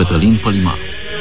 Cătălin Pălimaru.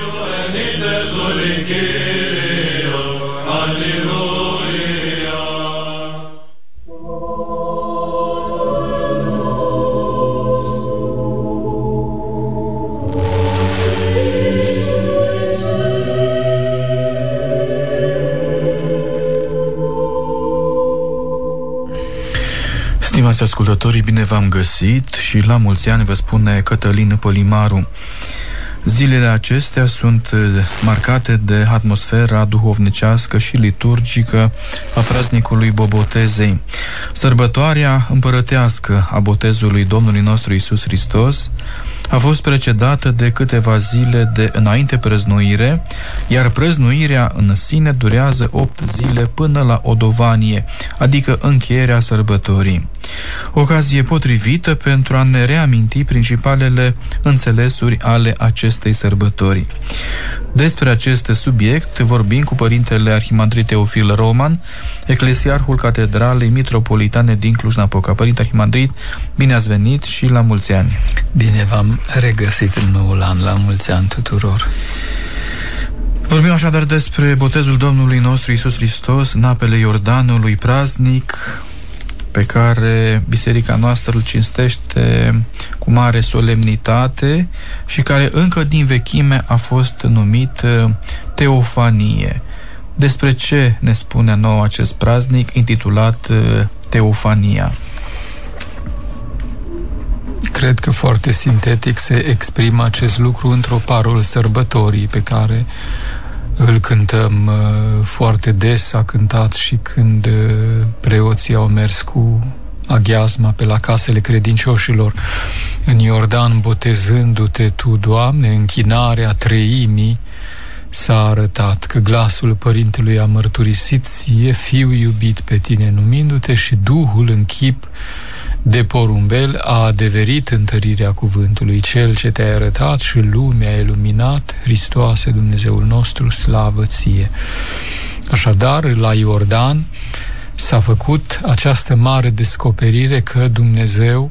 Stimați ascultătorii, bine v-am găsit și la mulți ani vă spune Cătălin Pălimaru. Zilele acestea sunt marcate de atmosfera duhovnicească și liturgică a praznicului Bobotezei. Sărbătoarea împărătească a botezului Domnului nostru Iisus Hristos a fost precedată de câteva zile de înainte prăznuire, iar prăznuirea în sine durează 8 zile până la Odovanie, adică încheierea sărbătorii. Ocazie potrivită pentru a ne reaminti principalele înțelesuri ale acestei sărbători. Despre acest subiect vorbim cu Părintele Arhimandrit Teofil Roman, eclesiarhul Catedralei Mitropolitane din Cluj-Napoca. Părinte Arhimandrit, bine ați venit și la mulți ani! Bine v-am regăsit în noul an, la mulți ani tuturor! Vorbim așadar despre botezul Domnului nostru Iisus Hristos în apele Iordanului, praznic pe care biserica noastră îl cinstește cu mare solemnitate și care încă din vechime a fost numit Teofanie. Despre ce ne spune nou acest praznic intitulat Teofania? Cred că foarte sintetic se exprimă acest lucru într-o parol sărbătorii pe care îl cântăm foarte des, s-a cântat și când preoții au mers cu aghiazma pe la casele credincioșilor în Iordan, botezându-te tu, Doamne, închinarea treimii s-a arătat, că glasul Părintelui a mărturisit ție, Fiul iubit pe tine numindu-te, și Duhul în chip de porumbel a adeverit întărirea cuvântului. Cel ce te-ai arătat și lumea a iluminat, Hristoase Dumnezeul nostru, slavă ție! Așadar, la Iordan s-a făcut această mare descoperire că Dumnezeu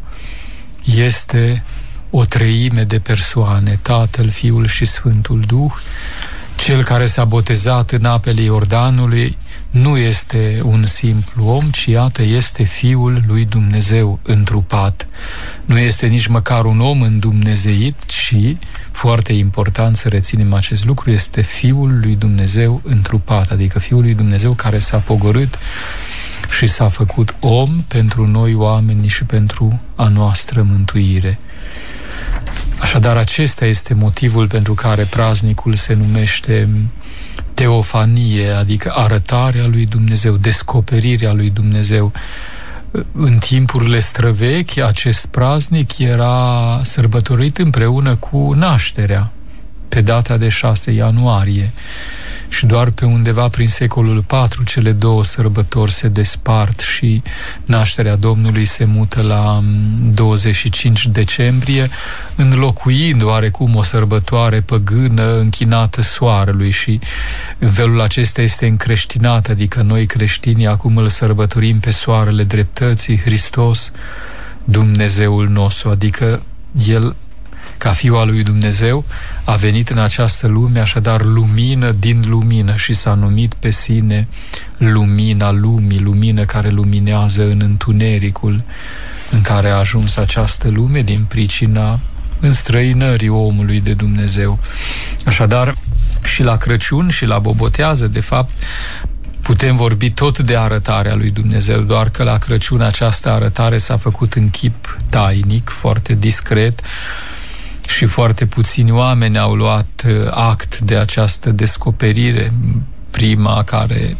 este o treime de persoane, Tatăl, Fiul și Sfântul Duh. Cel care s-a botezat în apele Iordanului nu este un simplu om, ci iată, este Fiul lui Dumnezeu întrupat. Nu este nici măcar un om îndumnezeit, ci, foarte important să reținem acest lucru, este Fiul lui Dumnezeu întrupat, adică Fiul lui Dumnezeu care s-a pogorât și s-a făcut om pentru noi oameni și pentru a noastră mântuire. Așadar, acesta este motivul pentru care praznicul se numește Teofanie, adică arătarea lui Dumnezeu, descoperirea lui Dumnezeu. În timpurile străvechi, acest praznic era sărbătorit împreună cu nașterea, pe data de 6 ianuarie. Și doar pe undeva prin secolul IV cele două sărbători se despart și nașterea Domnului se mută la 25 decembrie, înlocuind oarecum o sărbătoare păgână închinată soarelui, și în felul acesta este încreștinat, adică noi creștinii acum îl sărbătorim pe soarele dreptății, Hristos, Dumnezeul nostru, adică El, ca Fiul al lui Dumnezeu, a venit în această lume, așadar lumină din lumină, și s-a numit pe sine lumina lumii, lumină care luminează în întunericul în care a ajuns această lume din pricina înstrăinării omului de Dumnezeu. Așadar, și la Crăciun și la Bobotează, de fapt, putem vorbi tot de arătarea lui Dumnezeu, doar că la Crăciun această arătare s-a făcut în chip tainic, foarte discret, și foarte puțini oameni au luat act de această descoperire. Prima care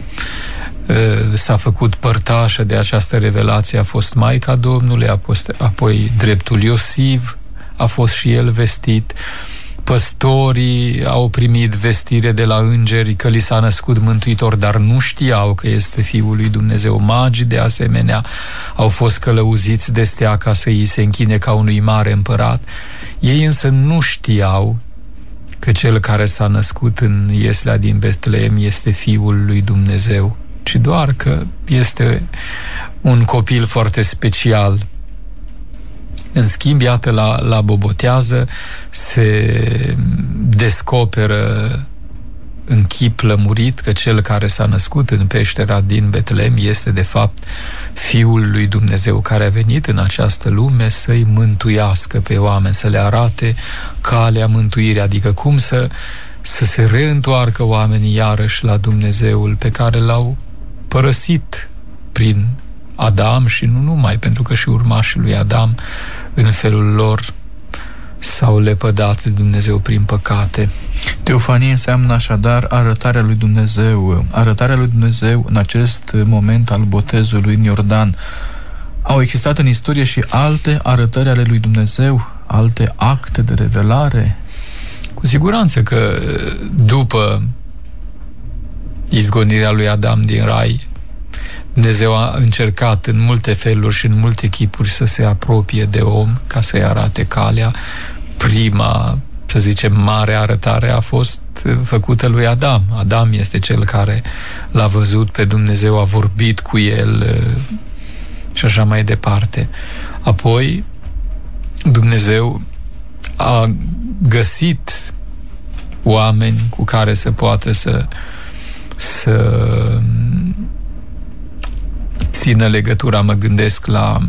s-a făcut părtașă de această revelație a fost Maica Domnului, apoi dreptul Iosif a fost și el vestit. Păstorii au primit vestire de la îngeri că li s-a născut Mântuitor, dar nu știau că este Fiul lui Dumnezeu. Magii, de asemenea, au fost călăuziți de stea ca să îi se închine ca unui mare împărat. Ei însă nu știau că cel care s-a născut în ieslea din Betleem este Fiul lui Dumnezeu, ci doar că este un copil foarte special, În schimb, iată, la bobotează se descoperă în chip lămurit că cel care s-a născut în peștera din Betlehem este de fapt Fiul lui Dumnezeu, care a venit în această lume să-i mântuiască pe oameni, să le arate calea mântuirii, adică cum să se reîntoarcă oamenii iarăși la Dumnezeul pe care l-au părăsit prin Adam și nu numai, pentru că și urmașii lui Adam în felul lor s-au lepădat de Dumnezeu prin păcate. Teofanie înseamnă așadar arătarea lui Dumnezeu. Arătarea lui Dumnezeu în acest moment al botezului în Iordan. Au existat în istorie și alte arătări ale lui Dumnezeu, alte acte de revelare? Cu siguranță că după izgonirea lui Adam din rai, Dumnezeu a încercat în multe feluri și în multe chipuri să se apropie de om ca să-i arate calea. Prima, să zicem, mare arătare a fost făcută lui Adam. Adam este cel care l-a văzut pe Dumnezeu, a vorbit cu el și așa mai departe. Apoi Dumnezeu a găsit oameni cu care să poată să țină legătura. Mă gândesc la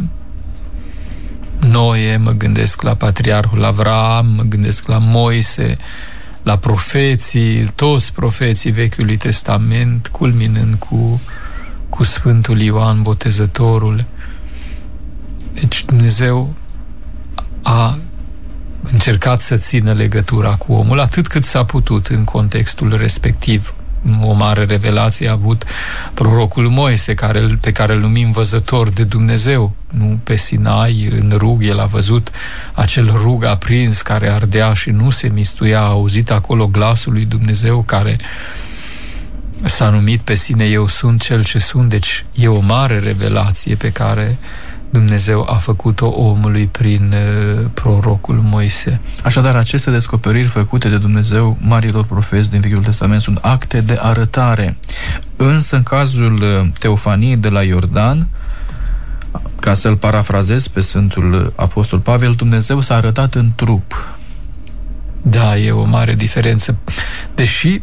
Noe, mă gândesc la patriarhul Avraam, mă gândesc la Moise, la profeții, toți profeții Vechiului Testament, culminând cu Sfântul Ioan Botezătorul. Deci Dumnezeu a încercat să țină legătura cu omul atât cât s-a putut în contextul respectiv. O mare revelație a avut prorocul Moise, pe care îl numim văzător de Dumnezeu. Nu pe Sinai, în rug, el a văzut acel rug aprins care ardea și nu se mistuia. A auzit acolo glasul lui Dumnezeu care s-a numit pe sine Eu sunt cel ce sunt. Deci e o mare revelație pe care Dumnezeu a făcut-o omului prin prorocul Moise. Așadar, aceste descoperiri făcute de Dumnezeu marilor profeți din Vechiul Testament sunt acte de arătare. Însă, în cazul Teofaniei de la Iordan, ca să-l parafrazez pe Sfântul Apostol Pavel, Dumnezeu s-a arătat în trup. Da, e o mare diferență. Deși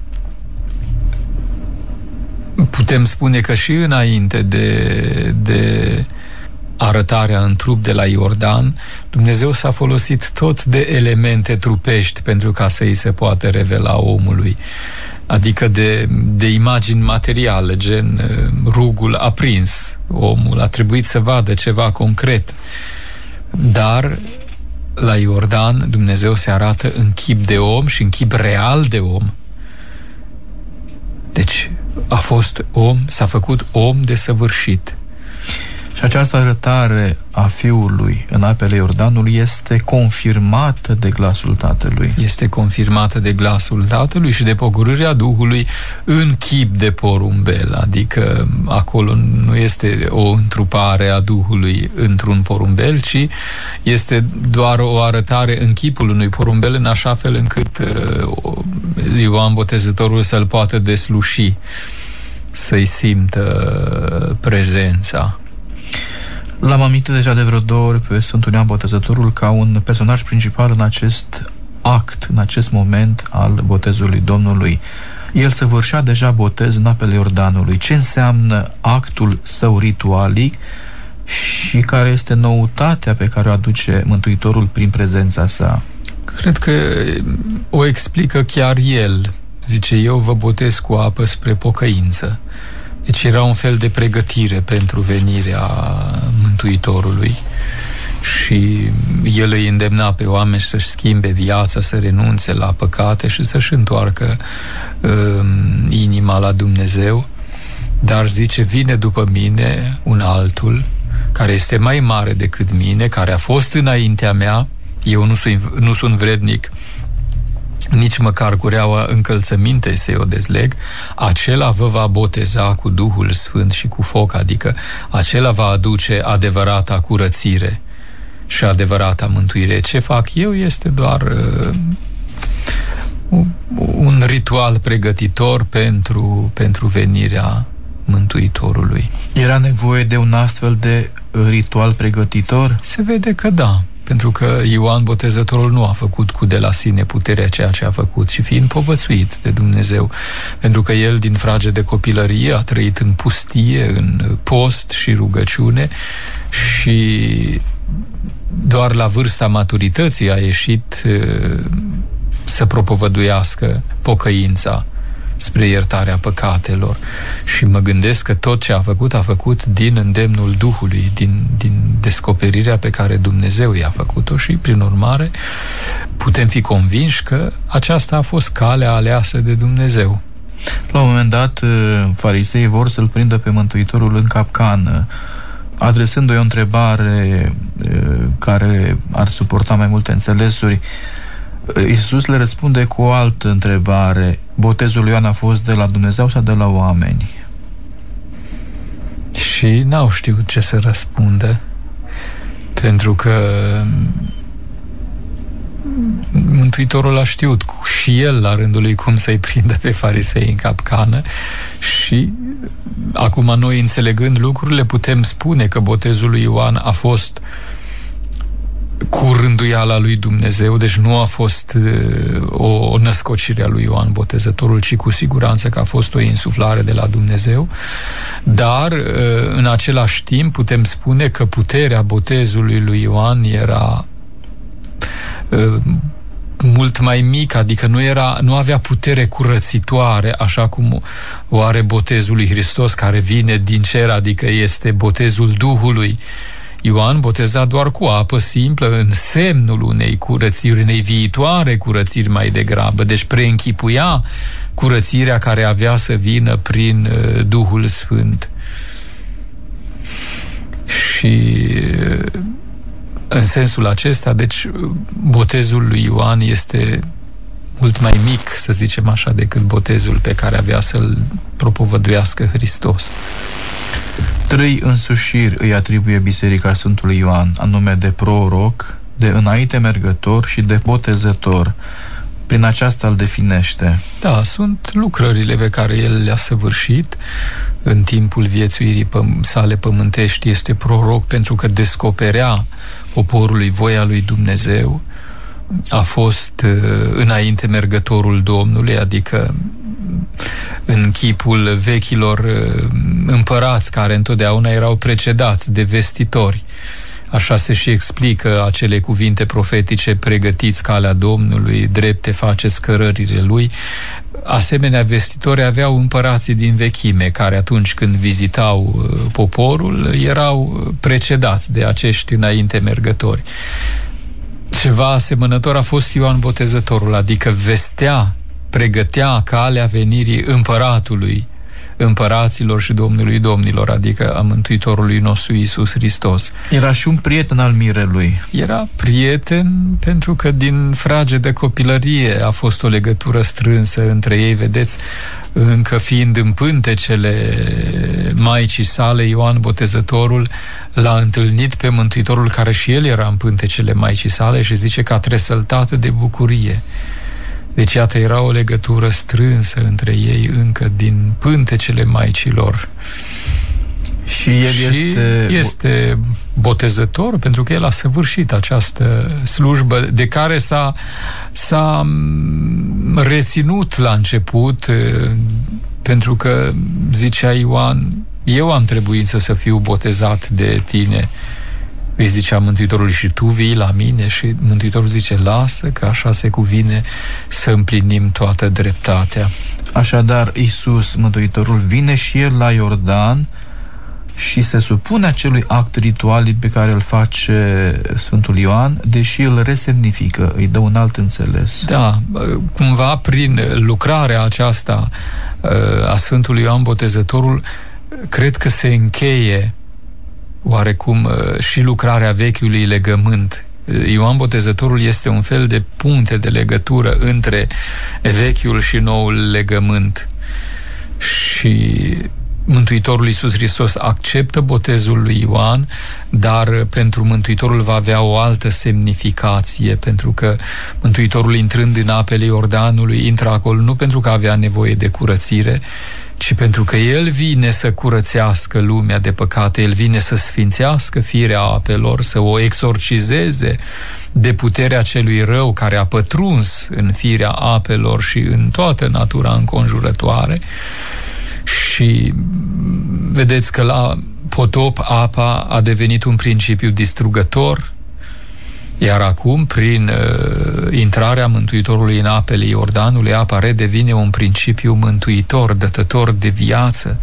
putem spune că și înainte de arătarea în trup de la Iordan, Dumnezeu s-a folosit tot de elemente trupești pentru ca să îi se poată revela omului. Adică de imagini materiale, gen rugul aprins. Omul a trebuit să vadă ceva concret. Dar la Iordan Dumnezeu se arată în chip de om și în chip real de om. Deci a fost om, s-a făcut om desăvârșit. Și această arătare a Fiului în apele Iordanului este confirmată de glasul Tatălui. Este confirmată de glasul Tatălui și de pogorârea Duhului în chip de porumbel. Adică acolo nu este o întrupare a Duhului într-un porumbel, ci este doar o arătare în chipul unui porumbel, în așa fel încât Ioan Botezătorul să-l poată desluși, să-i simtă prezența. L-am amintit deja de vreo 2 ori pe Sfântul Ioan Botezătorul ca un personaj principal în acest act, în acest moment al botezului Domnului. El săvârșea deja botez în apele Iordanului. Ce înseamnă actul său ritualic și care este noutatea pe care o aduce Mântuitorul prin prezența sa? Cred că o explică chiar el. Zice, eu vă botez cu apă spre pocăință. Deci era un fel de pregătire pentru venirea Mântuitorului și el îi îndemna pe oameni să-și schimbe viața, să renunțe la păcate și să-și întoarcă inima la Dumnezeu. Dar zice, vine după mine un altul care este mai mare decât mine, care a fost înaintea mea, eu nu sunt vrednic nici măcar cureaua încălțămintei să-i o dezleg, acela vă va boteza cu Duhul Sfânt și cu foc, adică acela va aduce adevărata curățire și adevărata mântuire. Ce fac eu este doar un ritual pregătitor pentru venirea Mântuitorului. Era nevoie de un astfel de ritual pregătitor? Se vede că da, pentru că Ioan Botezătorul nu a făcut cu de la sine puterea ceea ce a făcut, ci fiind povățuit de Dumnezeu, pentru că el din frage de copilărie a trăit în pustie, în post și rugăciune și doar la vârsta maturității a ieșit să propovăduiască pocăința spre iertarea păcatelor. Și mă gândesc că tot ce a făcut din îndemnul Duhului, din descoperirea pe care Dumnezeu i-a făcut-o și, prin urmare, putem fi convinși că aceasta a fost calea aleasă de Dumnezeu. La un moment dat, fariseii vor să-L prindă pe Mântuitorul în capcană, adresându-i o întrebare care ar suporta mai multe înțelesuri. Iisus le răspunde cu o altă întrebare: botezul lui Ioan a fost de la Dumnezeu sau de la oameni? Și n-au știut ce să răspundă, pentru că Mântuitorul a știut și el la rândul lui cum să-i prindă pe farisei în capcană. Și acum noi, înțelegând lucrurile, putem spune că botezul lui Ioan a fost cu rânduiala lui Dumnezeu, deci nu a fost o născocire a lui Ioan Botezătorul, ci cu siguranță că a fost o insuflare de la Dumnezeu, dar în același timp putem spune că puterea botezului lui Ioan era mult mai mic, adică nu avea putere curățitoare, așa cum o are botezul lui Hristos, care vine din cer, adică este botezul Duhului. Ioan boteza doar cu apă simplă, în semnul unei curățiri, unei viitoare curățiri mai degrabă, deci preînchipuia curățirea care avea să vină prin Duhul Sfânt. Și în sensul acesta, deci, botezul lui Ioan este mult mai mic, să zicem așa, decât botezul pe care avea să-l propovăduiască Hristos. 3 însușiri îi atribuie Biserica Sfântului Ioan, anume de proroc, de înainte mergător și de botezător. Prin aceasta îl definește. Da, sunt lucrările pe care el le-a săvârșit în timpul viețuirii sale pământești. Este proroc pentru că descoperea poporului voia lui Dumnezeu. A fost înainte mergătorul Domnului, adică în chipul vechilor împărați care întotdeauna erau precedați de vestitori. Așa se și explică acele cuvinte profetice: pregătiți calea Domnului, drepte faceți cărările lui. Asemenea vestitori aveau împărații din vechime, care atunci când vizitau poporul erau precedați de acești înainte mergători. Ceva asemănător a fost Ioan Botezătorul, adică vestea, pregătea calea venirii împăratului, împăraților și Domnului domnilor, adică a Mântuitorului nostru Iisus Hristos. Era și un prieten al mirelui. Era prieten pentru că din frage de copilărie a fost o legătură strânsă între ei. Vedeți, încă fiind în pântecele maicii sale, Ioan Botezătorul l-a întâlnit pe Mântuitorul, care și el era în pântecele maicii sale, și zice că a tresăltat de bucurie. Deci, iată, era o legătură strânsă între ei încă din pântecele maicilor. Și el este botezător pentru că el a săvârșit această slujbă de care s-a reținut la început, pentru că, zicea Ioan, eu am trebuință să fiu botezat de tine. Îi zicea Mântuitorul, și tu vii la mine? Și Mântuitorul zice, lasă, că așa se cuvine să împlinim toată dreptatea. Așadar, Iisus, Mântuitorul, vine și el la Iordan și se supune acelui act ritual pe care îl face Sfântul Ioan, deși îl resemnifică, îi dă un alt înțeles. Da, cumva prin lucrarea aceasta a Sfântului Ioan Botezătorul, cred că se încheie oarecum și lucrarea vechiului legământ. Ioan Botezătorul este un fel de punte de legătură între vechiul și noul legământ. Și Mântuitorul Iisus Hristos acceptă botezul lui Ioan, dar pentru Mântuitorul va avea o altă semnificație, pentru că Mântuitorul, intrând în apele Iordanului, intră acolo nu pentru că avea nevoie de curățire, ci pentru că El vine să curățească lumea de păcate, El vine să sfințească firea apelor, să o exorcizeze de puterea celui rău care a pătruns în firea apelor și în toată natura înconjurătoare. Și vedeți că la potop apa a devenit un principiu distrugător, iar acum, prin intrarea Mântuitorului în apele Iordanului, apa redevine un principiu mântuitor, dătător de viață.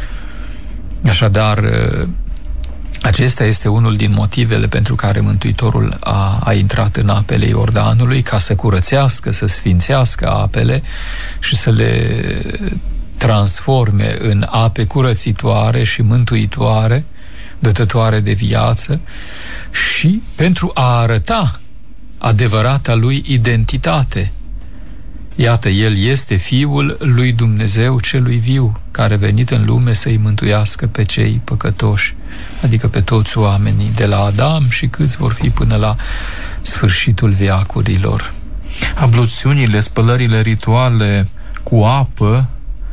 Așadar, acesta este unul din motivele pentru care Mântuitorul a intrat în apele Iordanului, ca să curățească, să sfințească apele și să le transforme în ape curățitoare și mântuitoare, dătătoare de viață, și pentru a arăta adevărata lui identitate. Iată, El este Fiul lui Dumnezeu celui viu, care a venit în lume să-i mântuiască pe cei păcătoși, adică pe toți oamenii, de la Adam și câți vor fi până la sfârșitul veacurilor. Abluțiunile, spălările rituale cu apă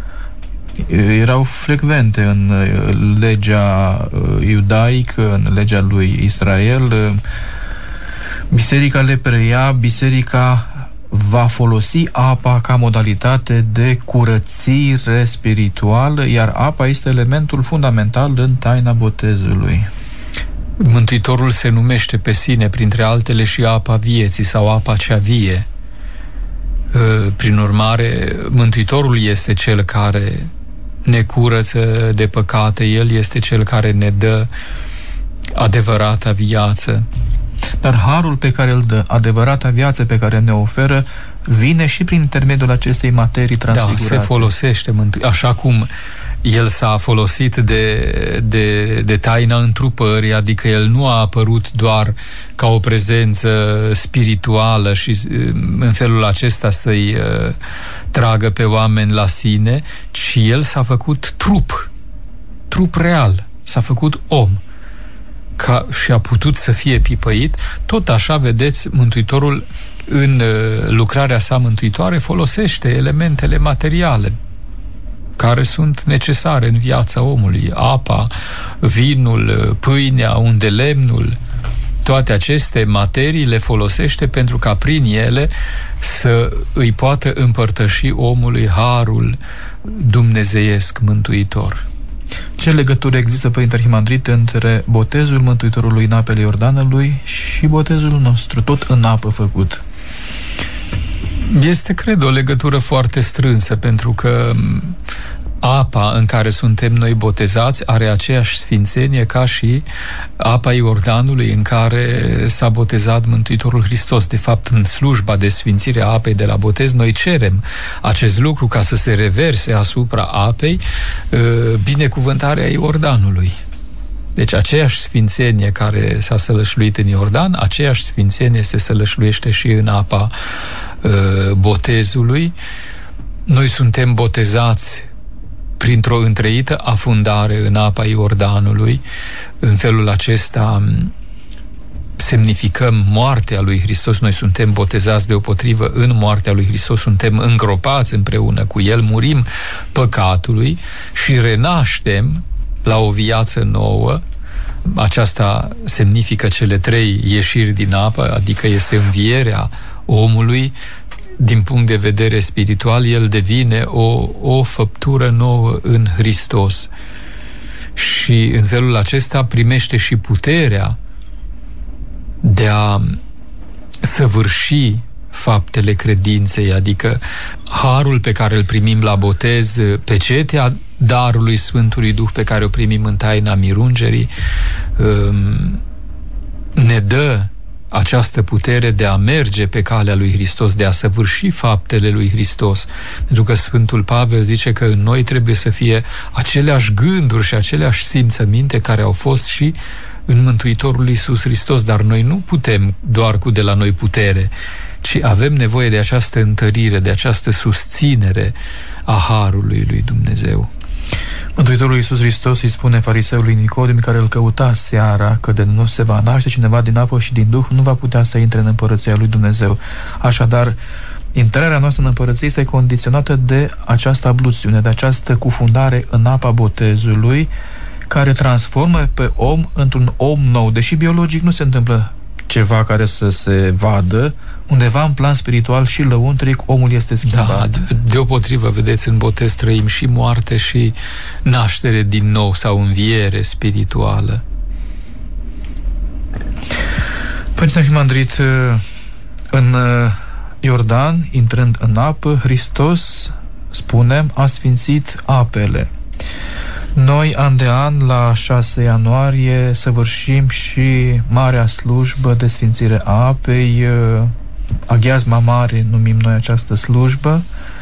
erau frecvente în legea iudaică, în legea lui Israel. Biserica le preia, biserica va folosi apa ca modalitate de curățire spirituală, iar apa este elementul fundamental în taina botezului. Mântuitorul se numește pe sine, printre altele, și apa vieții sau apa cea vie. Prin urmare, Mântuitorul este Cel care ne curăță de păcate, El este Cel care ne dă adevărata viață. Dar harul pe care îl dă, adevărata viață pe care ne oferă, vine și prin intermediul acestei materii transfigurate. Da, se folosește așa cum El s-a folosit de taina întrupării, adică El nu a apărut doar ca o prezență spirituală și în felul acesta să-i tragă pe oameni la sine, ci El s-a făcut trup real, s-a făcut om, și a putut să fie pipăit. Tot așa, vedeți, Mântuitorul în lucrarea sa mântuitoare folosește elementele materiale care sunt necesare în viața omului: apa, vinul, pâinea, unde lemnul. Toate aceste materii le folosește pentru ca prin ele să îi poată împărtăși omului harul dumnezeiesc mântuitor. Ce legătură există, Părinte Arhimandrit, între botezul Mântuitorului în apele Iordanului și botezul nostru, tot în apă făcut? Este, cred, o legătură foarte strânsă, pentru că apa în care suntem noi botezați are aceeași sfințenie ca și apa Iordanului în care s-a botezat Mântuitorul Hristos. De fapt, în slujba de sfințire a apei de la botez, noi cerem acest lucru ca să se reverse asupra apei binecuvântarea Iordanului. Deci aceeași sfințenie care s-a sălășluit în Iordan, aceeași sfințenie se sălășluiește și în apa botezului. Noi suntem botezați printr-o întreită afundare în apa Iordanului. În felul acesta semnificăm moartea lui Hristos. Noi suntem botezați deopotrivă în moartea lui Hristos, suntem îngropați împreună cu El, murim păcatului și renaștem la o viață nouă. Aceasta semnifică cele 3 ieșiri din apă, adică este învierea omului. Din punct de vedere spiritual, el devine o făptură nouă în Hristos și în felul acesta primește și puterea de a săvârși faptele credinței, adică harul pe care îl primim la botez, pecetea darului Sfântului Duh pe care o primim în taina mirungerii, ne dă această putere de a merge pe calea lui Hristos, de a săvârși faptele lui Hristos. Pentru că Sfântul Pavel zice că în noi trebuie să fie aceleași gânduri și aceleași simțăminte care au fost și în Mântuitorul Iisus Hristos, dar noi nu putem doar cu de la noi putere, ci avem nevoie de această întărire, de această susținere a harului lui Dumnezeu. Mântuitorul Iisus Hristos îi spune fariseului Nicodim, care îl căuta seara, că de nu se va naște cineva din apă și din Duh, nu va putea să intre în împărăția lui Dumnezeu. Așadar, intrarea noastră în împărăție este condiționată de această abluțiune, de această cufundare în apa botezului, care transformă pe om într-un om nou. Deși biologic nu se întâmplă ceva care să se vadă, undeva în plan spiritual și lăuntric omul este schimbat. Da, deopotrivă, vedeți, în botez trăim și moarte și naștere din nou sau înviere spirituală. Părinte Arhimandrit, în Iordan, intrând în apă, Hristos, spunem, a sfințit apele. Noi, an de an, la 6 ianuarie, săvârșim și marea slujbă de sfințire a apei, Aghiazma Mare, numim noi această slujbă,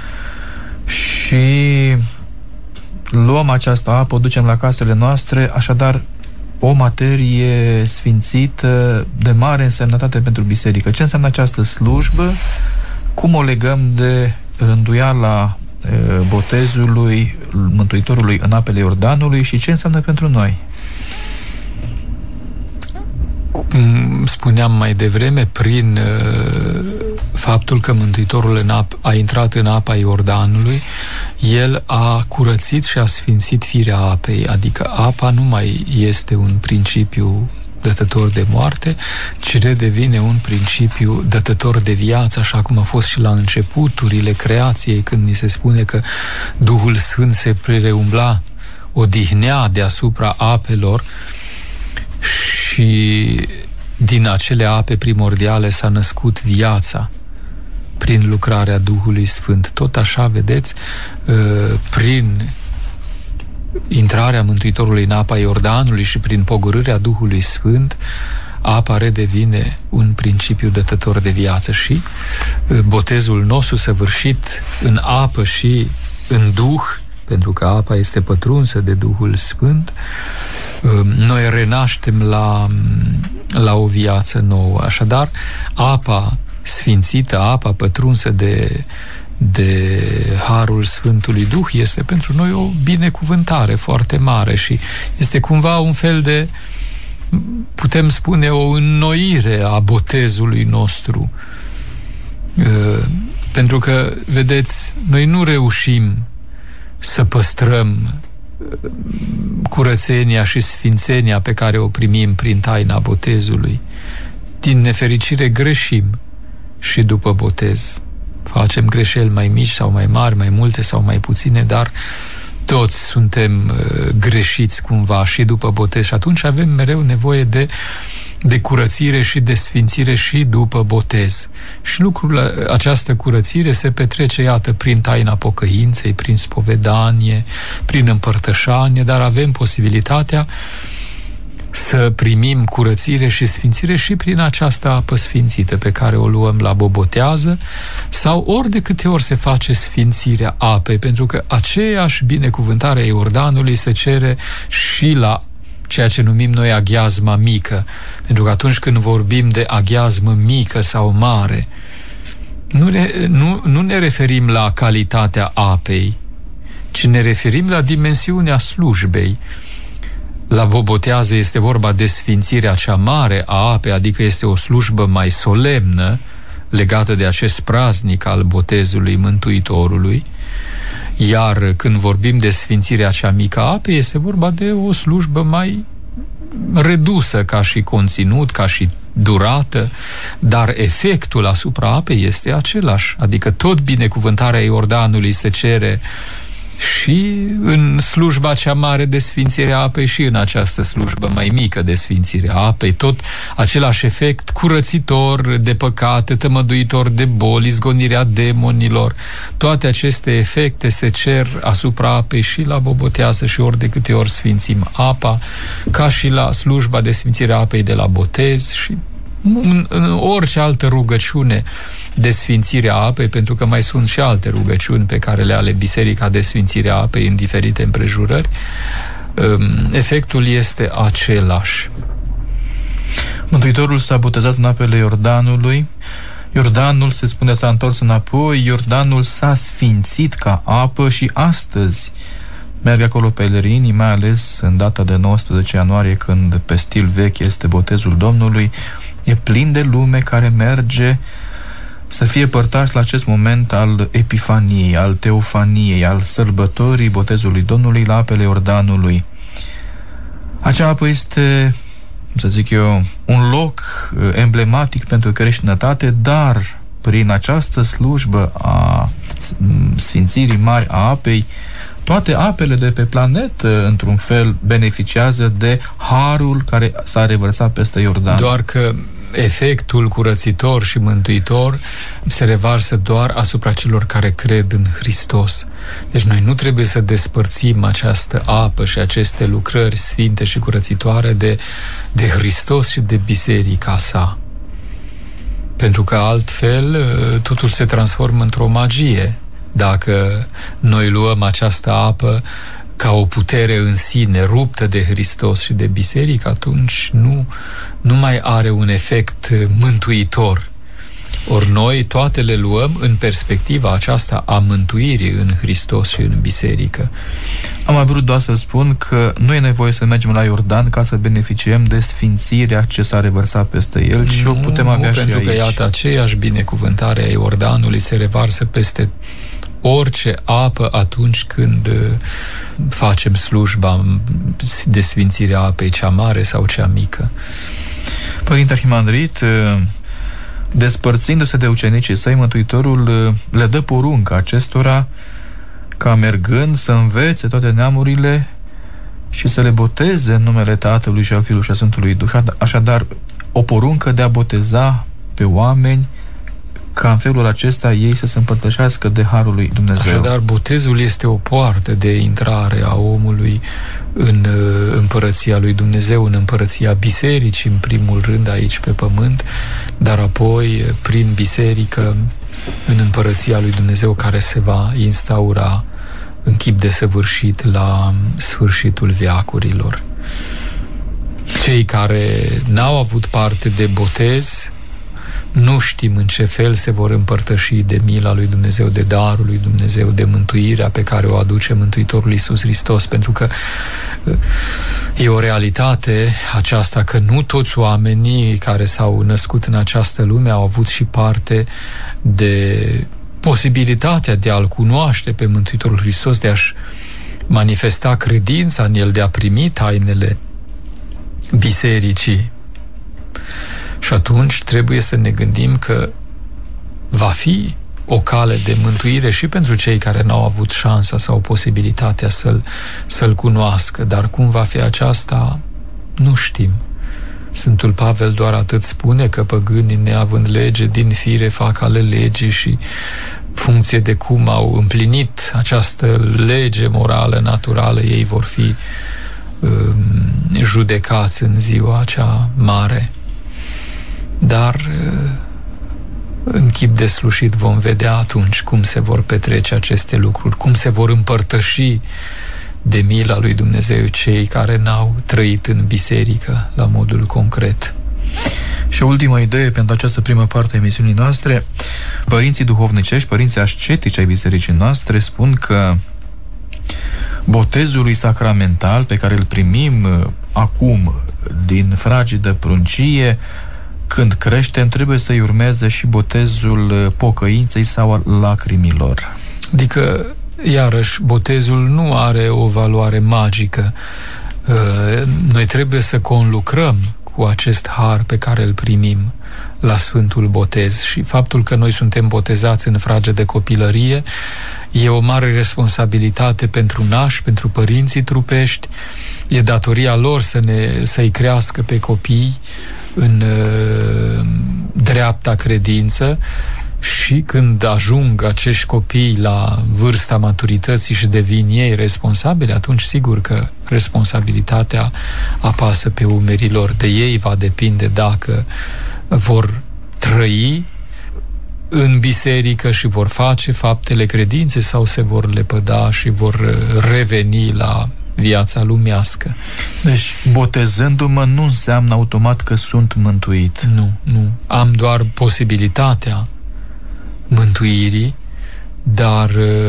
și luăm această apă, o ducem la casele noastre, așadar o materie sfințită de mare însemnătate pentru biserică. Ce înseamnă această slujbă? Cum o legăm de rânduiala botezului Mântuitorului în apele Iordanului și ce înseamnă pentru noi? Spuneam mai devreme, prin faptul că Mântuitorul a intrat în apa Iordanului, el a curățit și a sfințit firea apei, adică apa nu mai este un principiu dătător de moarte, ci redevine un principiu dătător de viață, așa cum a fost și la începuturile creației, când ni se spune că Duhul Sfânt se preumbla, odihnea deasupra apelor și din acele ape primordiale s-a născut viața prin lucrarea Duhului Sfânt. Tot așa, vedeți, prin intrarea Mântuitorului în apa Iordanului și prin pogorârea Duhului Sfânt, apa redevine un principiu dătător de viață și botezul nostru săvârșit în apă și în Duh, pentru că apa este pătrunsă de Duhul Sfânt, noi renaștem la o viață nouă. Așadar, apa sfințită, apa pătrunsă de Harul Sfântului Duh este pentru noi o binecuvântare foarte mare și este cumva un fel de, putem spune, o înnoire a botezului nostru. Pentru că, vedeți, noi nu reușim să păstrăm curățenia și sfințenia pe care o primim prin taina botezului. Din nefericire greșim și după botez. Facem greșeli mai mici sau mai mari, mai multe sau mai puține, dar toți suntem greșiți cumva și după botez și atunci avem mereu nevoie de curățire și de sfințire și după botez. Și această curățire se petrece, iată, prin taina pocăinței, prin spovedanie, prin împărtășanie, dar avem posibilitatea să primim curățire și sfințire și prin această apă sfințită pe care o luăm la bobotează sau ori de câte ori se face sfințirea apei, pentru că aceeași binecuvântare a Iordanului se cere și la ceea ce numim noi aghiazma mică, pentru că atunci când vorbim de aghiazmă mică sau mare, nu ne referim la calitatea apei, ci ne referim la dimensiunea slujbei. La bobotează este vorba de sfințirea cea mare a apei, adică este o slujbă mai solemnă legată de acest praznic al botezului Mântuitorului, iar când vorbim de sfințirea cea mică a apei, este vorba de o slujbă mai redusă ca și conținut, ca și durată, dar efectul asupra apei este același, adică tot binecuvântarea Iordanului se cere și în slujba cea mare de sfințire a apei și în această slujbă mai mică de sfințire a apei, tot același efect curățitor de păcate, tămăduitor de boli, izgonirea demonilor. Toate aceste efecte se cer asupra apei și la bobotează și ori de câte ori sfințim apa, ca și la slujba de sfințire a apei de la botez și în orice altă rugăciune de sfințire a apei, pentru că mai sunt și alte rugăciuni pe care le are Biserica de sfințire a apei în diferite împrejurări, efectul este același. Mântuitorul s-a botezat în apele Iordanului, Iordanul, se spune, s-a întors înapoi, Iordanul s-a sfințit ca apă și astăzi merg acolo pelerinii, mai ales în data de 19 ianuarie, când pe stil vechi este botezul Domnului. E plin de lume care merge să fie părtași la acest moment al Epifaniei, al Teofaniei, al sărbătorii botezului Domnului la apele Iordanului. Acea apă este, să zic eu, un loc emblematic pentru creștinătate, dar prin această slujbă a sfințirii mari a apei, toate apele de pe planetă, într-un fel, beneficiază de harul care s-a revărsat peste Iordan. Doar că efectul curățitor și mântuitor se revarsă doar asupra celor care cred în Hristos. Deci noi nu trebuie să despărțim această apă și aceste lucrări sfinte și curățitoare de Hristos și de biserica sa. Pentru că altfel totul se transformă într-o magie. Dacă noi luăm această apă ca o putere în sine, ruptă de Hristos și de biserică, atunci nu mai are un efect mântuitor. Ori noi toate le luăm în perspectiva aceasta a mântuirii în Hristos și în biserică. Am mai vrut doar să spun că nu e nevoie să mergem la Iordan ca să beneficiem de sfințirea ce s-a revărsat peste el, și o putem avea și aici. Pentru că iată, aceeași binecuvântare a Iordanului se revarsă peste orice apă atunci când facem slujba de sfințire a apei, cea mare sau cea mică. Părinte Arhimandrit, despărțindu-se de ucenicii săi, Mântuitorul le dă poruncă acestora ca mergând să învețe toate neamurile și să le boteze în numele Tatălui și al Fiului și a Sfântului Duh. Așadar, o poruncă de a boteza pe oameni, ca în felul acesta ei să se împărtășească de harul lui Dumnezeu. Așadar, botezul este o poartă de intrare a omului în împărăția lui Dumnezeu, în împărăția bisericii, în primul rând aici pe pământ, dar apoi prin biserică în împărăția lui Dumnezeu, care se va instaura în chip desăvârșit la sfârșitul veacurilor. Cei care n-au avut parte de botez, nu știm în ce fel se vor împărtăși de mila lui Dumnezeu, de darul lui Dumnezeu, de mântuirea pe care o aduce Mântuitorul Iisus Hristos, pentru că e o realitate aceasta că nu toți oamenii care s-au născut în această lume au avut și parte de posibilitatea de a-L cunoaște pe Mântuitorul Hristos, de a-și manifesta credința în El, de a primi tainele bisericii. Și atunci trebuie să ne gândim că va fi o cale de mântuire și pentru cei care n-au avut șansa sau posibilitatea să-L cunoască. Dar cum va fi aceasta, nu știm. Sfântul Pavel doar atât spune, că păgânii, neavând lege, din fire fac ale legii și funcție de cum au împlinit această lege morală, naturală, ei vor fi judecați în ziua acea mare. Dar în chip deslușit vom vedea atunci cum se vor petrece aceste lucruri, cum se vor împărtăși de mila lui Dumnezeu cei care n-au trăit în biserică la modul concret. Și o ultimă idee pentru această primă parte a emisiunii noastre. Părinții duhovnicești, părinții ascetici ai bisericii noastre spun că botezului sacramental pe care îl primim acum din fragedă pruncie, când creștem, trebuie să-i urmeze și botezul pocăinței sau al lacrimilor. Adică, iarăși, botezul nu are o valoare magică. Noi trebuie să conlucrăm cu acest har pe care îl primim la Sfântul Botez, și faptul că noi suntem botezați în fragedă copilărie e o mare responsabilitate pentru nași, pentru părinții trupești. E datoria lor să-i crească pe copii în dreapta credință, și când ajung acești copii la vârsta maturității și devin ei responsabili, atunci sigur că responsabilitatea apasă pe umerii lor. De ei va depinde dacă vor trăi în biserică și vor face faptele credinței sau se vor lepăda și vor reveni la viața lumească. Deci, botezându-mă nu înseamnă automat că sunt mântuit. Nu. Am doar posibilitatea mântuirii, dar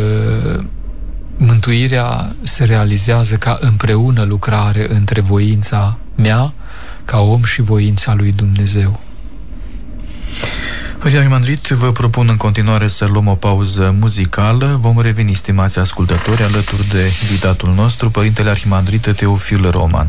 mântuirea se realizează ca împreună lucrare între voința mea ca om și voința lui Dumnezeu. Părinte Arhimandrit, vă propun în continuare să luăm o pauză muzicală. Vom reveni, stimați ascultători, alături de invitatul nostru, Părintele Arhimandrit Teofil Roman.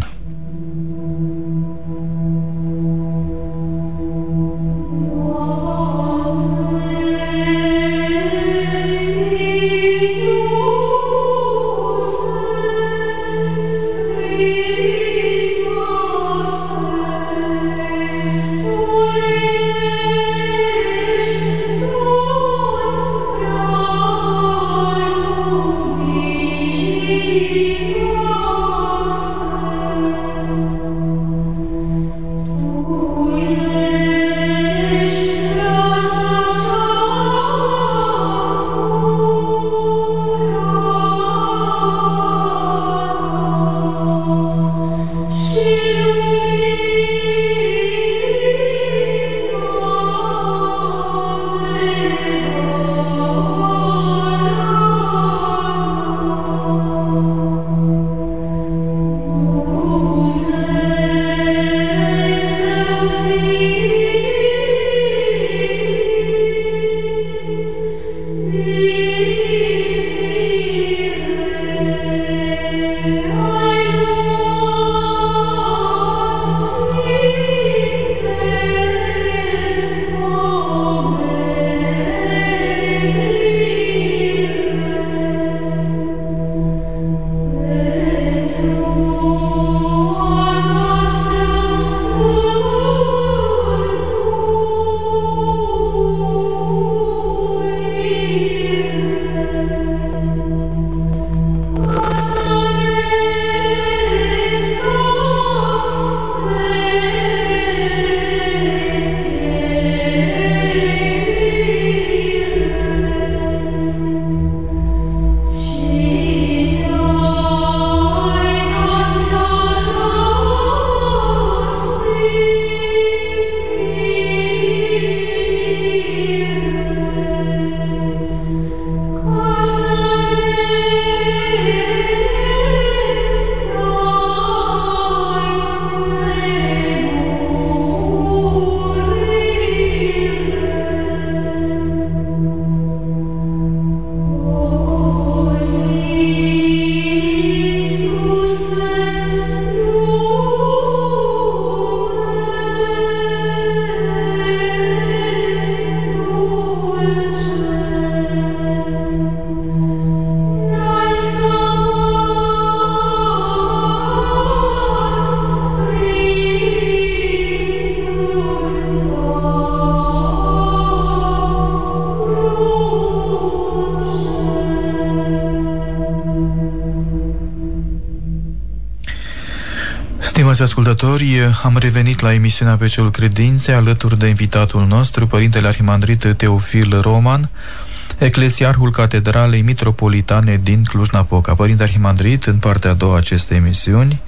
Stimați ascultători, am revenit la emisiunea Pe Cerul Credinței alături de invitatul nostru, Părintele Arhimandrit Teofil Roman, eclesiarhul Catedralei Mitropolitane din Cluj-Napoca. Părinte Arhimandrit, în partea a doua a acestei emisiuni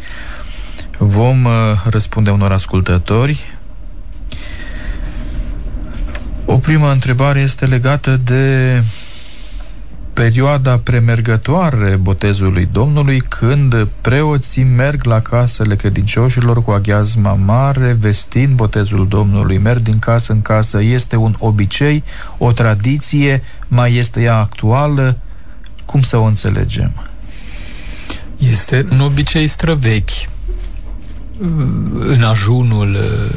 vom răspunde unor ascultători. O primă întrebare este legată de perioada premergătoare botezului Domnului, când preoții merg la casele credincioșilor cu aghiazma mare, vestind botezul Domnului, merg din casă în casă. Este un obicei, o tradiție, mai este ea actuală? Cum să o înțelegem? Este un obicei străvechi. În ajunul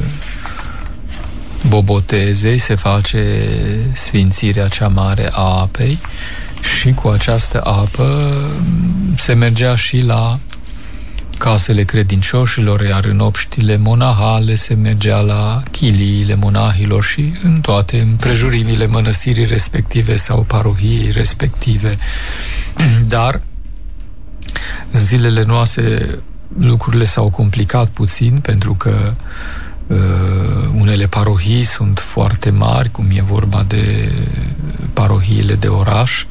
bobotezei se face sfințirea cea mare a apei și cu această apă se mergea și la casele credincioșilor, iar în obștile monahale se mergea la chiliile monahilor și în toate împrejurimile mănăstirii respective sau parohiei respective. Dar în zilele noastre lucrurile s-au complicat puțin, pentru că unele parohii sunt foarte mari, cum e vorba de parohiile de oraș,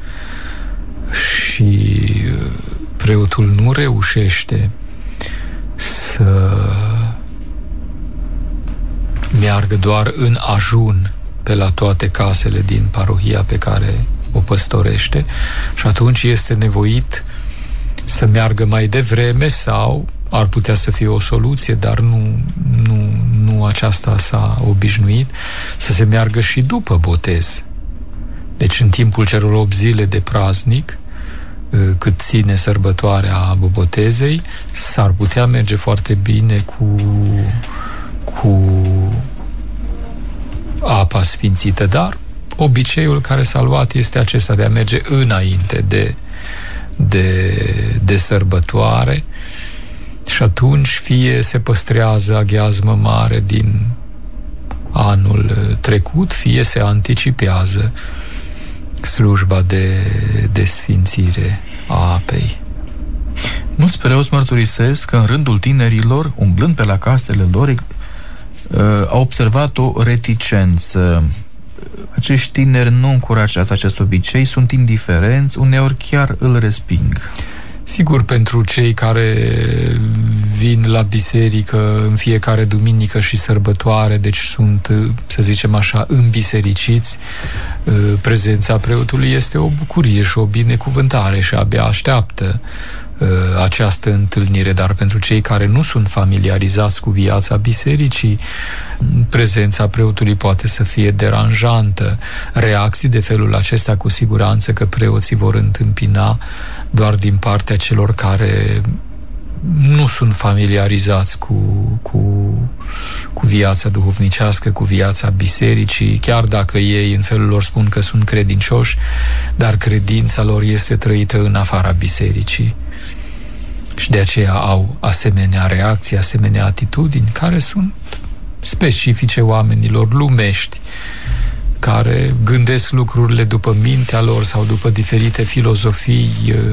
și preotul nu reușește să meargă doar în ajun pe la toate casele din parohia pe care o păstorește, și atunci este nevoit să meargă mai devreme, sau ar putea să fie o soluție, dar nu nu aceasta s-a obișnuit, să se meargă și după botez. Deci în timpul celor 8 zile de praznic, cât ține sărbătoarea botezei, s-ar putea merge foarte bine cu apa sfințită, dar obiceiul care s-a luat este acesta de a merge înainte de sărbătoare, și atunci fie se păstrează aghiazmă mare din anul trecut, fie se anticipează slujba de sfințire a apei. Mulți preoți mărturisesc că în rândul tinerilor, umblând pe la casele lor, au observat o reticență. Acești tineri nu încurajează acest obicei, sunt indiferenți, uneori chiar îl resping. Sigur, pentru cei care vin la biserică în fiecare duminică și sărbătoare, deci sunt, să zicem așa, îmbisericiți, prezența preotului este o bucurie și o binecuvântare și abia așteaptă această întâlnire, dar pentru cei care nu sunt familiarizați cu viața bisericii, prezența preotului poate să fie deranjantă. Reacții de felul acesta cu siguranță că preoții vor întâmpina doar din partea celor care nu sunt familiarizați cu viața duhovnicească, cu viața bisericii, chiar dacă ei în felul lor spun că sunt credincioși, dar credința lor este trăită în afara bisericii. Și de aceea au asemenea reacții, asemenea atitudini care sunt specifice oamenilor lumești, care gândesc lucrurile după mintea lor sau după diferite filozofii,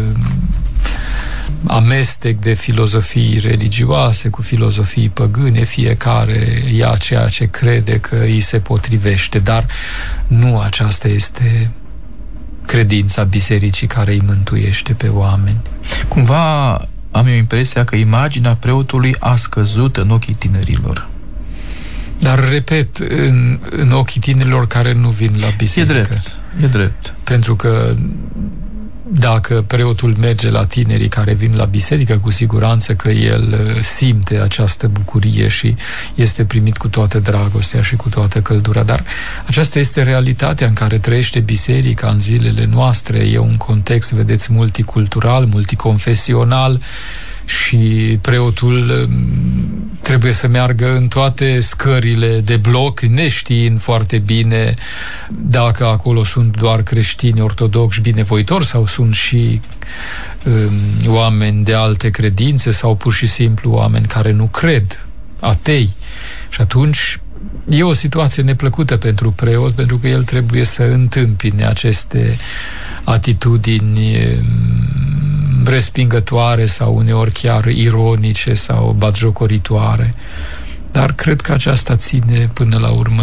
amestec de filozofii religioase cu filozofii păgâne, fiecare ia ceea ce crede că îi se potrivește, dar nu aceasta este credința bisericii care îi mântuiește pe oameni. Cumva am eu impresia că imaginea preotului a scăzut în ochii tinerilor. Dar, repet, în ochii tinerilor care nu vin la biserică. E drept. Pentru că dacă preotul merge la tinerii care vin la biserică, cu siguranță că el simte această bucurie și este primit cu toată dragostea și cu toată căldura. Dar aceasta este realitatea în care trăiește biserica în zilele noastre. E un context, vedeți, multicultural, multiconfesional, și preotul trebuie să meargă în toate scările de bloc, neștiind foarte bine dacă acolo sunt doar creștini ortodoxi binevoitori sau sunt și oameni de alte credințe sau pur și simplu oameni care nu cred, atei. Și atunci e o situație neplăcută pentru preot, pentru că el trebuie să întâmpine aceste atitudini respingătoare sau uneori chiar ironice sau batjocoritoare. Dar cred că aceasta ține până la urmă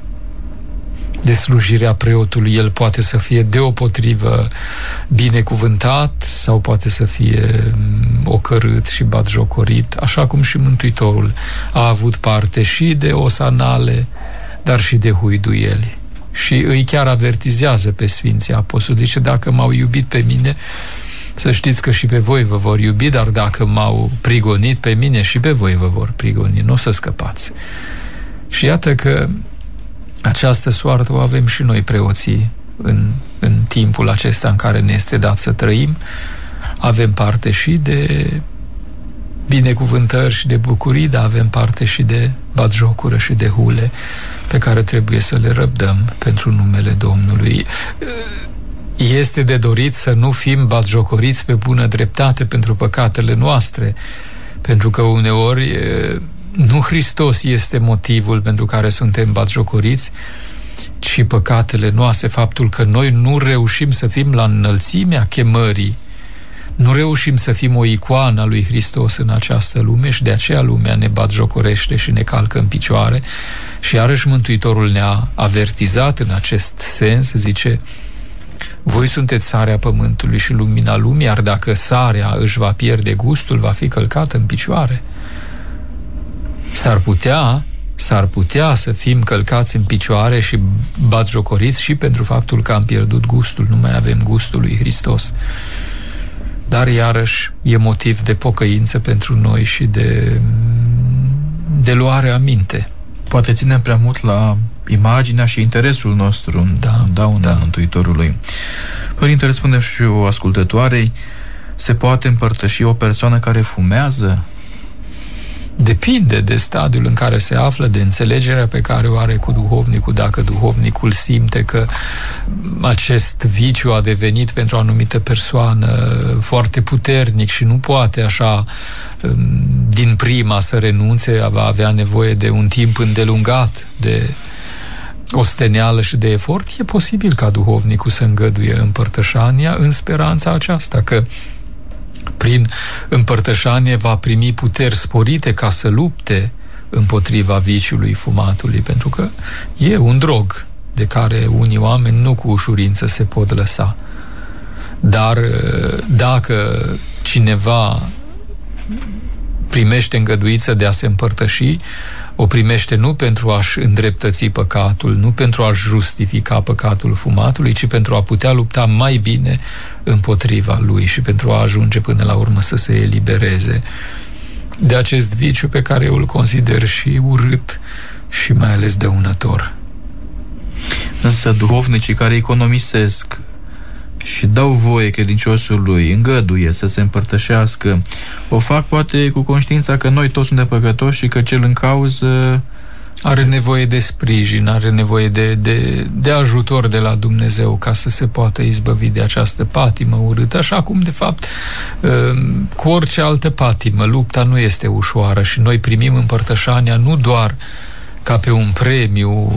de slujirea preotului. El poate să fie deopotrivă binecuvântat sau poate să fie ocărât și batjocorit, așa cum și Mântuitorul a avut parte și de osanale, dar și de huiduieli. Și îi chiar avertizează pe Sfinții Apostoli. Zice, dacă m-au iubit pe mine, să știți că și pe voi vă vor iubi, dar dacă m-au prigonit pe mine, și pe voi vă vor prigoni, nu o să scăpați. Și iată că această soartă o avem și noi preoții în timpul acesta în care ne este dat să trăim. Avem parte și de binecuvântări și de bucurii, dar avem parte și de batjocură și de hule pe care trebuie să le răbdăm pentru numele Domnului. Este de dorit să nu fim batjocoriți pe bună dreptate pentru păcatele noastre, pentru că uneori nu Hristos este motivul pentru care suntem batjocoriți, ci păcatele noastre, faptul că noi nu reușim să fim la înălțimea chemării, nu reușim să fim o icoană a lui Hristos în această lume și de aceea lumea ne batjocorește și ne calcă în picioare. Și iarăși Mântuitorul ne-a avertizat în acest sens, zice: voi sunteți sarea pământului și lumina lumii, iar dacă sarea își va pierde gustul, va fi călcată în picioare. S-ar putea să fim călcați în picioare și batjocoriți și pentru faptul că am pierdut gustul, nu mai avem gustul lui Hristos. Dar iarăși e motiv de pocăință pentru noi și de luare aminte Poate ținem prea mult la imaginea și interesul nostru în dauna Mântuitorului. Părinte, răspundem și o ascultătoarei, se poate împărtăși o persoană care fumează? Depinde de stadiul în care se află, de înțelegerea pe care o are cu duhovnicul, dacă duhovnicul simte că acest viciu a devenit pentru o anumită persoană foarte puternic și nu poate așa din prima să renunțe, va avea nevoie de un timp îndelungat de osteneală și de efort, e posibil ca duhovnicul să îngăduie împărtășania în speranța aceasta că prin împărtășanie va primi puteri sporite ca să lupte împotriva viciului fumatului, pentru că e un drog de care unii oameni nu cu ușurință se pot lăsa. Dar dacă cineva primește îngăduință de a se împărtăși, o primește nu pentru a-și îndreptăți păcatul, nu pentru a-și justifica păcatul fumatului, ci pentru a putea lupta mai bine împotriva lui și pentru a ajunge până la urmă să se elibereze de acest viciu pe care eu îl consider și urât și mai ales dăunător. Însă duhovnicii care economisesc și dau voie credinciosului, îngăduie să se împărtășească, o fac poate cu conștiința că noi toți suntem păcătoși și că cel în cauză are nevoie de sprijin, are nevoie de ajutor de la Dumnezeu ca să se poată izbăvi de această patimă urâtă, așa cum de fapt cu orice altă patimă lupta nu este ușoară și noi primim împărtășania nu doar ca pe un premiu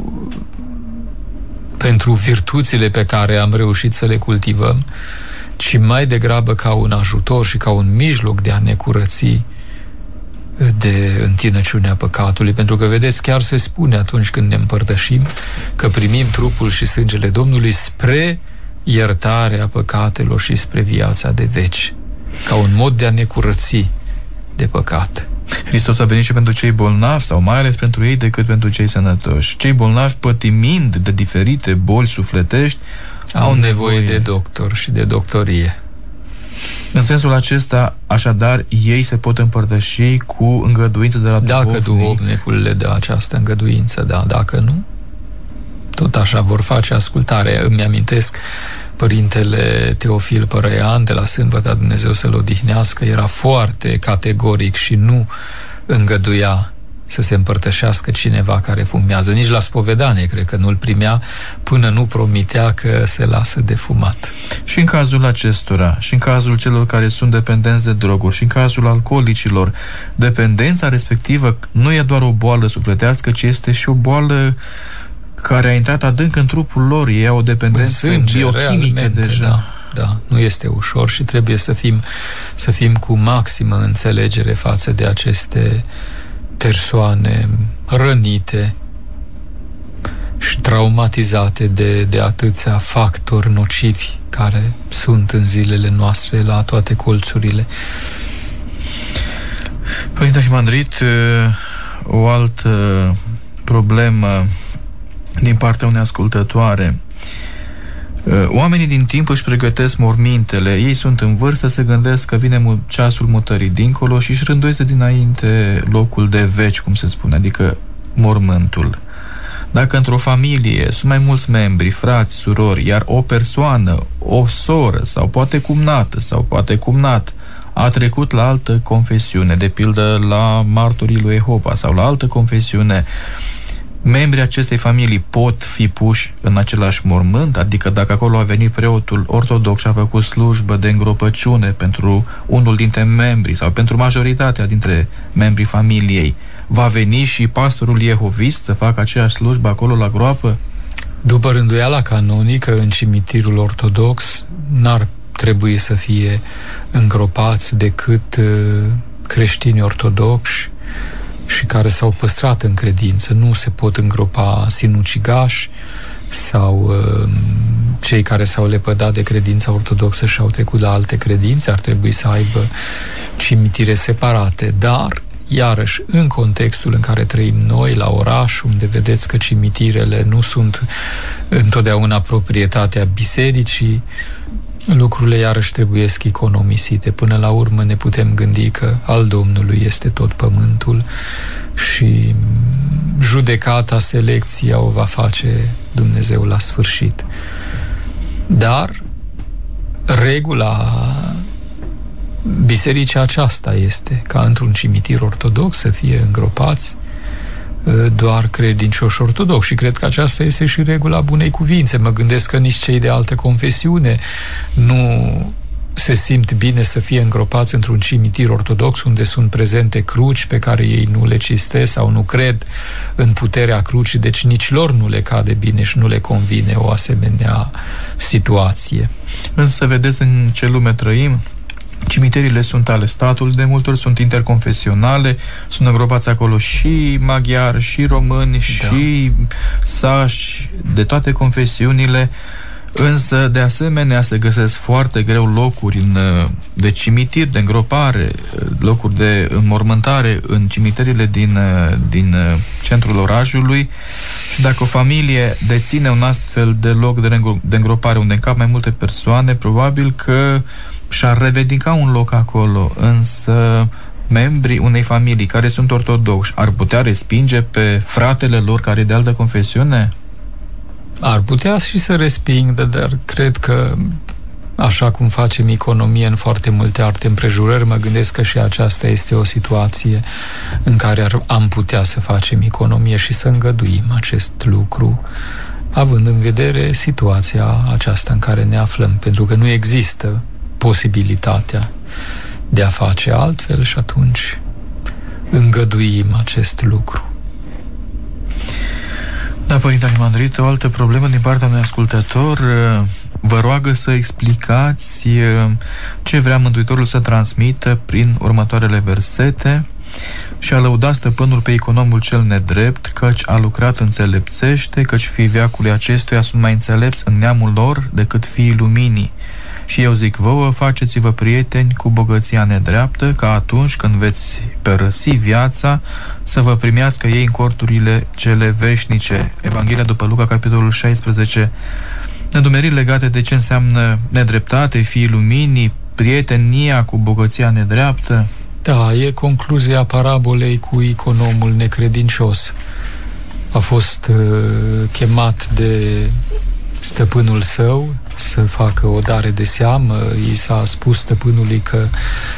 pentru virtuțile pe care am reușit să le cultivăm, ci mai degrabă ca un ajutor și ca un mijloc de a ne curăți de întinăciunea păcatului, pentru că, vedeți, chiar se spune atunci când ne împărtășim că primim trupul și sângele Domnului spre iertarea păcatelor și spre viața de veci, ca un mod de a ne curăți de păcat. Hristos a venit și pentru cei bolnavi, sau mai ales pentru ei decât pentru cei sănătoși. Cei bolnavi, pătimind de diferite boli sufletești, au nevoie de doctor și de doctorie. În sensul acesta, așadar, ei se pot împărtăși cu îngăduință de la duhovnic. Dacă duhovnicul le dă această îngăduință, da, dacă nu, tot așa vor face ascultare. Îmi amintesc, Părintele Teofil Părăian de la Sâmbăta, Dumnezeu să-l odihnească, era foarte categoric și nu îngăduia să se împărtășească cineva care fumează. Nici la spovedanie cred că nu-l primea până nu promitea că se lasă de fumat. Și în cazul acestora, și în cazul celor care sunt dependenți de droguri, și în cazul alcoolicilor, dependența respectivă nu e doar o boală sufletească, ci este și o boală care a intrat adânc în trupul lor. Ei au o dependență biochimică deja. Da, nu este ușor și trebuie să fim cu maximă înțelegere față de aceste persoane rănite și traumatizate de atâția factori nocivi care sunt în zilele noastre la toate colțurile. Părinte Arhimandrit, o altă problemă din partea unei ascultătoare. Oamenii din timp își pregătesc mormintele, ei sunt în vârstă, se gândesc că vine ceasul mutării dincolo și își rânduiesc dinainte locul de veci, cum se spune, adică mormântul. Dacă într-o familie sunt mai mulți membri, frați, surori, iar o persoană, o soră sau poate cumnată sau poate cumnat a trecut la altă confesiune, de pildă la martorii lui Jehova sau la altă confesiune, membrii acestei familii pot fi puși în același mormânt? Adică dacă acolo a venit preotul ortodox și a făcut slujbă de îngropăciune pentru unul dintre membri sau pentru majoritatea dintre membrii familiei, va veni și pastorul jehovist să facă aceeași slujbă acolo la groapă? După rânduiala canonică, în cimitirul ortodox n-ar trebui să fie îngropați decât creștini ortodoxi și care s-au păstrat în credință. Nu se pot îngropa sinucigași sau cei care s-au lepădat de credința ortodoxă și au trecut la alte credințe. Ar trebui să aibă cimitire separate, dar iarăși, în contextul în care trăim noi, la oraș, unde vedeți că cimitirele nu sunt întotdeauna proprietatea bisericii, lucrurile iarăși trebuie economisite. Până la urmă ne putem gândi că al Domnului este tot pământul și judecata, selecția o va face Dumnezeu la sfârșit. Dar regula bisericii aceasta este ca într-un cimitir ortodox să fie îngropați doar credincioși ortodoxi, și cred că aceasta este și regula bunei cuvințe. Mă gândesc că nici cei de altă confesiune nu se simt bine să fie îngropați într-un cimitir ortodox unde sunt prezente cruci pe care ei nu le cistesc sau nu cred în puterea crucii, deci nici lor nu le cade bine și nu le convine o asemenea situație. Însă vedeți în ce lume trăim. Cimiterile sunt ale statului, de multe ori sunt interconfesionale, sunt îngropați acolo și maghiari, și români, și sași, de toate confesiunile, însă de asemenea se găsesc foarte greu locuri de cimitir, de îngropare, locuri de înmormântare în cimiterile din centrul orașului, și dacă o familie deține un astfel de loc de îngropare unde încap mai multe persoane, probabil că și-ar revendica un loc acolo, însă membrii unei familii care sunt ortodoxi ar putea respinge pe fratele lor care e de altă confesiune? Ar putea și să respingă, dar cred că, așa cum facem economie în foarte multe alte împrejurări, mă gândesc că și aceasta este o situație în care am putea să facem economie și să îngăduim acest lucru, având în vedere situația aceasta în care ne aflăm, pentru că nu există posibilitatea de a face altfel și atunci îngăduim acest lucru. Da, Părinte Arhimandrit, o altă problemă din partea unui ascultător vă roagă să explicați ce vrea Mântuitorul să transmită prin următoarele versete: și a lăudat stăpânul pe economul cel nedrept, căci a lucrat înțelepțește, căci fiii veacului acestuia sunt mai înțelepți în neamul lor decât fiii luminii. Și eu zic vouă, faceți-vă prieteni cu bogăția nedreaptă, ca atunci când veți părăsi viața, să vă primească ei în corturile cele veșnice. Evanghelia după Luca, capitolul 16. Nedumeriri legate de ce înseamnă nedreptate, fiii luminii, prietenia cu bogăția nedreaptă. Da, e concluzia parabolei cu economul necredincios. A fost chemat de stăpânul său să facă o dare de seamă. I s-a spus stăpânului că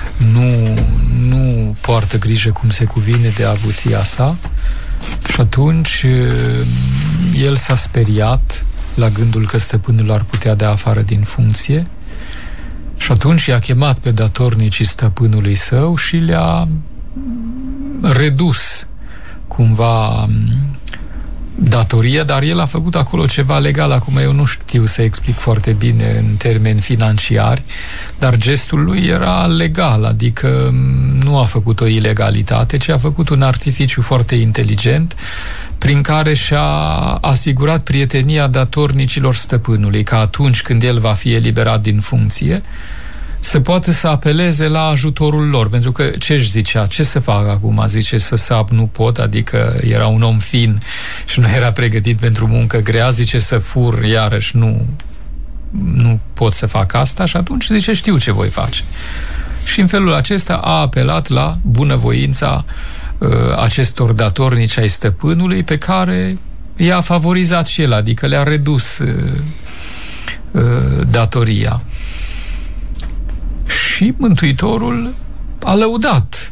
nu poartă grijă cum se cuvine de avuția sa, și atunci el s-a speriat la gândul că stăpânul ar putea da afară din funcție, și atunci i-a chemat pe datornicii stăpânului său și le-a redus cumva datoria, dar el a făcut acolo ceva legal. Acum eu nu știu să explic foarte bine în termeni financiari, dar gestul lui era legal, adică nu a făcut o ilegalitate, ci a făcut un artificiu foarte inteligent prin care și-a asigurat prietenia datornicilor stăpânului, că atunci când el va fi eliberat din funcție, să poată să apeleze la ajutorul lor, pentru că ce-și zicea? Ce să fac acum? Zice, să sap nu pot, adică era un om fin și nu era pregătit pentru muncă grea, zice să fur, iarăși nu pot să fac asta, și atunci zice, știu ce voi face. Și în felul acesta a apelat la bunăvoința acestor datornici ai stăpânului, pe care i-a favorizat și el, adică le-a redus datoria. Și Mântuitorul a lăudat,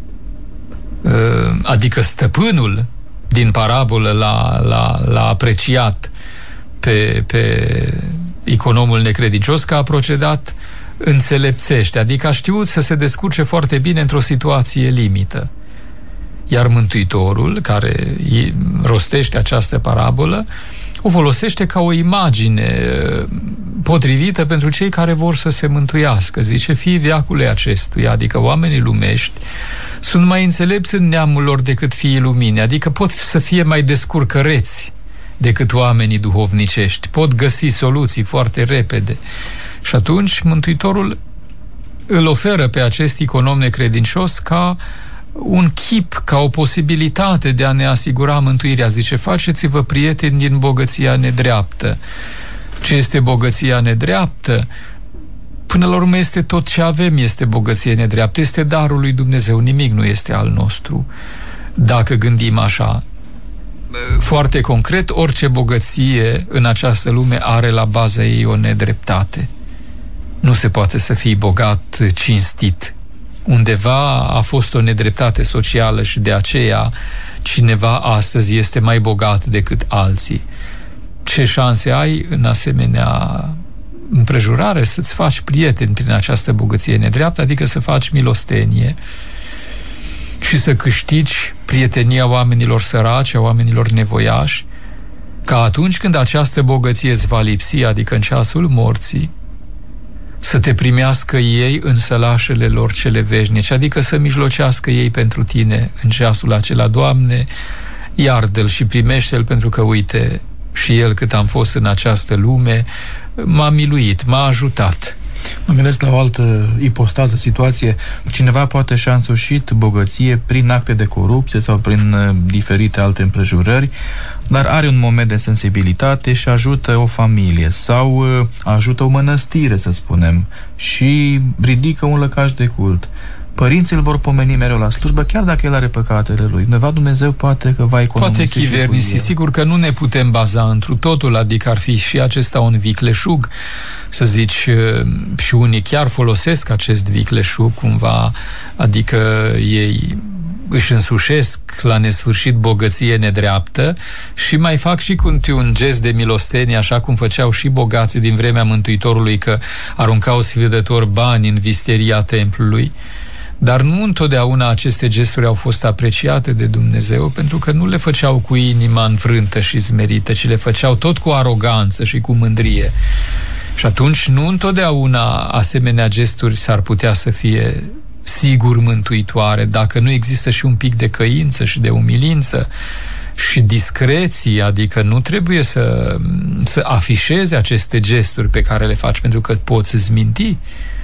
adică stăpânul din parabolă l-a apreciat pe economul necredincios că a procedat înțelepțește, adică a știut să se descurce foarte bine într-o situație limită. Iar Mântuitorul, care rostește această parabolă, o folosește ca o imagine potrivită pentru cei care vor să se mântuiască. Zice, fiii veacului acestuia, adică oamenii lumești, sunt mai înțelepți în neamul lor decât fiii luminii, adică pot să fie mai descurcăreți decât oamenii duhovnicești, pot găsi soluții foarte repede. Și atunci Mântuitorul îl oferă pe acest econom necredincios ca un chip, ca o posibilitate de a ne asigura mântuirea. Zice, faceți-vă prieteni din bogăția nedreaptă. Ce este bogăția nedreaptă? Până la urmă este tot ce avem, este bogăție nedreaptă, este darul lui Dumnezeu, nimic nu este al nostru. Dacă gândim așa, foarte concret, orice bogăție în această lume are la baza ei o nedreptate. Nu se poate să fii bogat cinstit. Undeva a fost o nedreptate socială și de aceea cineva astăzi este mai bogat decât alții. Ce șanse ai în asemenea împrejurare să-ți faci prieteni prin această bogăție nedreaptă, adică să faci milostenie și să câștigi prietenia oamenilor săraci, a oamenilor nevoiași, ca atunci când această bogăție îți va lipsi, adică în ceasul morții, să te primească ei în sălașele lor cele veșnice, adică să mijlocească ei pentru tine în ceasul acela. Doamne, iartă-l și primește-l, pentru că, uite, și el, cât am fost în această lume, m-a miluit, m-a ajutat. Mă gândesc la o altă ipostază, situație. Cineva poate și-a însușit bogăție prin acte de corupție sau prin diferite alte împrejurări, dar are un moment de sensibilitate și ajută o familie sau ajută o mănăstire, să spunem, și ridică un lăcaș de cult. Părinții îl vor pomeni mereu la slujbă, chiar dacă el are păcatele lui. Undeva Dumnezeu poate că va economisi. Poate chivernisi, sigur că nu ne putem baza întru totul, adică ar fi și acesta un vicleșug, să zici, și unii chiar folosesc acest vicleșug cumva, adică ei își însușesc la nesfârșit bogăție nedreaptă și mai fac și cu un gest de milostenie, așa cum făceau și bogații din vremea Mântuitorului, că aruncau sfidători bani în visteria templului. Dar nu întotdeauna aceste gesturi au fost apreciate de Dumnezeu, pentru că nu le făceau cu inima înfrântă și smerită, ci le făceau tot cu aroganță și cu mândrie. Și atunci nu întotdeauna asemenea gesturi s-ar putea să fie sigur mântuitoare, dacă nu există și un pic de căință și de umilință și discreție, adică nu trebuie să afișezi aceste gesturi pe care le faci, pentru că poți zminti.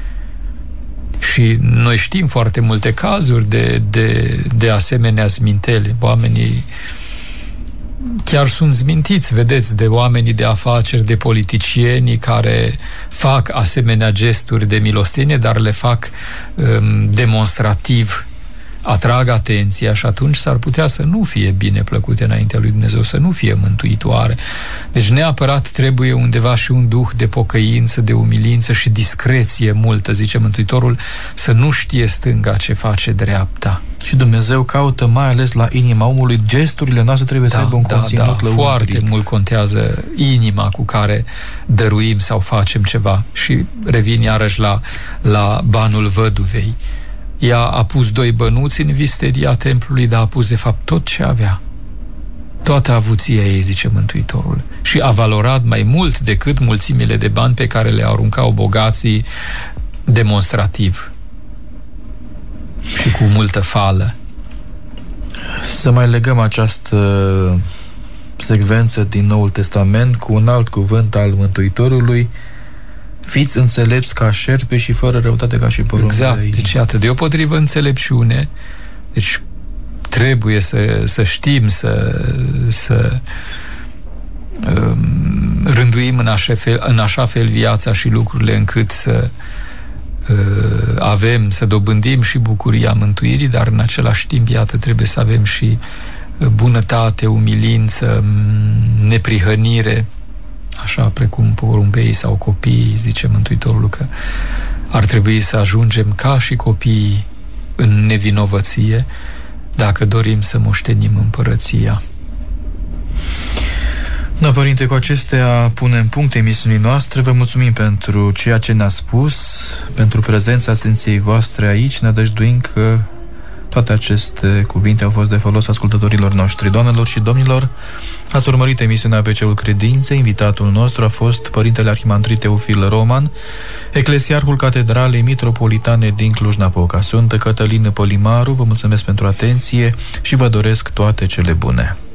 Și noi știm foarte multe cazuri de asemenea zmintele. Oamenii chiar sunt zmintiți, vedeți, de oamenii de afaceri, de politicieni care fac asemenea gesturi de milostenie, dar le fac demonstrativ, atrag atenția și atunci s-ar putea să nu fie bine plăcute înaintea lui Dumnezeu, să nu fie mântuitoare. Deci neapărat trebuie undeva și un duh de pocăință, de umilință și discreție multă, zice Mântuitorul, să nu știe stânga ce face dreapta. Și Dumnezeu caută mai ales la inima omului, gesturile noastre trebuie să aibă un conținut lăuntric. Foarte mult contează inima cu care dăruim sau facem ceva. Și revin iarăși la banul văduvei. Ea a pus 2 bănuți în visteria templului, dar a pus de fapt tot ce avea. Toată avuția ei, zice Mântuitorul. Și a valorat mai mult decât mulțimile de bani pe care le aruncau bogații demonstrativ și cu multă fală. Să mai legăm această secvență din Noul Testament cu un alt cuvânt al Mântuitorului: fiți înțelepți ca șerpi și fără răutate ca și porumbei. Exact, deci iată, deopotrivă înțelepciune, deci trebuie să știm, să rânduim în așa fel viața și lucrurile încât să avem, să dobândim și bucuria mântuirii, dar în același timp, iată, trebuie să avem și bunătate, umilință, neprihănire, așa precum porumbeii sau copiii, zice Mântuitorul că ar trebui să ajungem ca și copiii în nevinovăție dacă dorim să moștenim împărăția. Da, Părinte, cu acestea punem punct emisiunii noastre. Vă mulțumim pentru ceea ce ne-a spus, pentru prezența atenției voastre aici, nădăjduind că toate aceste cuvinte au fost de folos ascultătorilor noștri. Doamnelor și domnilor, ați urmărit emisiunea ABC-ul Credinței. Invitatul nostru a fost Părintele Arhimandrit Teofil Roman, eclesiarhul Catedralei Mitropolitane din Cluj-Napoca. Sunt Cătălin Polimaru, vă mulțumesc pentru atenție și vă doresc toate cele bune.